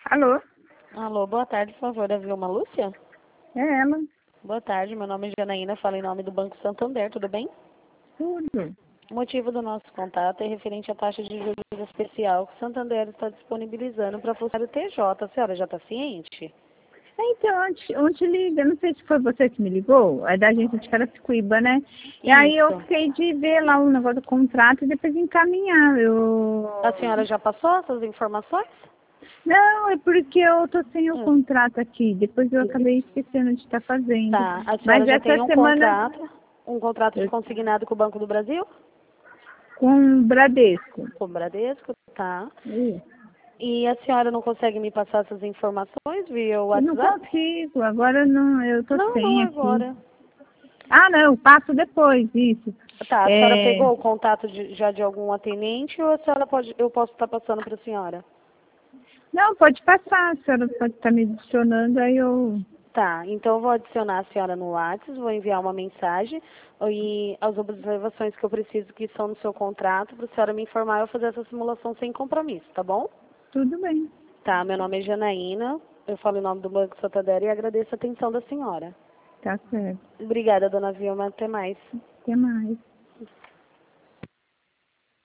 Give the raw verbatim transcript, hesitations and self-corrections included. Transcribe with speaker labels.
Speaker 1: Alô?
Speaker 2: Alô, boa tarde, por favor, é Vilma Lúcia?
Speaker 1: É ela.
Speaker 2: Boa tarde, meu nome é Janaína, falo em nome do Banco Santander, tudo bem?
Speaker 1: Tudo.
Speaker 2: O motivo do nosso contato é referente à taxa de juros especial que o Santander está disponibilizando para funcionário T J. A senhora já está ciente?
Speaker 1: Então, ontem, ontem liga, não sei se foi você que me ligou, é da agência de Carapicuíba, né? E aí eu
Speaker 2: Isso.
Speaker 1: fiquei de ver lá o negócio do contrato e depois encaminhar. Eu...
Speaker 2: A senhora já passou essas informações?
Speaker 1: Não, é porque eu tô sem o
Speaker 2: Hum.
Speaker 1: contrato aqui, depois eu acabei esquecendo de estar fazendo.
Speaker 2: Tá, a
Speaker 1: Mas
Speaker 2: senhora já tem
Speaker 1: essa
Speaker 2: um
Speaker 1: semana
Speaker 2: contrato, um contrato de
Speaker 1: eu,
Speaker 2: consignado com o Banco do Brasil?
Speaker 1: com o Bradesco.
Speaker 2: Com o Bradesco, tá.
Speaker 1: Isso.
Speaker 2: E a senhora não consegue me passar essas informações via
Speaker 1: Eu não
Speaker 2: WhatsApp?
Speaker 1: consigo, agora não, eu tô
Speaker 2: Não, não
Speaker 1: sem aqui.
Speaker 2: agora.
Speaker 1: Ah, não, eu passo depois, isso.
Speaker 2: Tá, a senhora
Speaker 1: É,
Speaker 2: pegou o contato de- já de algum atendente ou a senhora pode, eu posso estar passando para a senhora?
Speaker 1: Não, pode passar, a senhora pode estar me adicionando, aí eu...
Speaker 2: Tá, então eu vou adicionar a senhora no WhatsApp, vou enviar uma mensagem e as observações que eu preciso que são no seu contrato, para a senhora me informar e eu fazer essa simulação sem compromisso, tá bom?
Speaker 1: Tudo bem,
Speaker 2: Tá, meu nome é Janaína, eu falo em nome do Banco Santander e agradeço a atenção da senhora.
Speaker 1: tá certo.
Speaker 2: Obrigada, dona Vilma, até mais.
Speaker 1: Até mais.